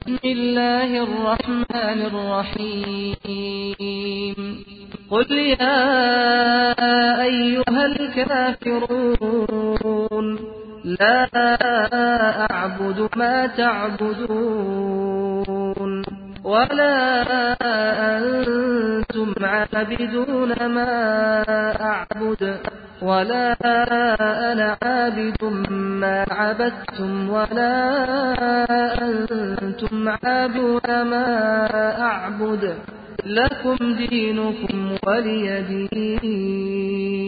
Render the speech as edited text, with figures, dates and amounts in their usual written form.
بسم الله الرحمن الرحيم قل يا أيها الكافرون لا أعبد ما تعبدون ولا أنتم عابدون ما أعبد ولا أنا عابد ما عبدتم ولا أنتم عابدون ما أعبد لكم دينكم ولي دين.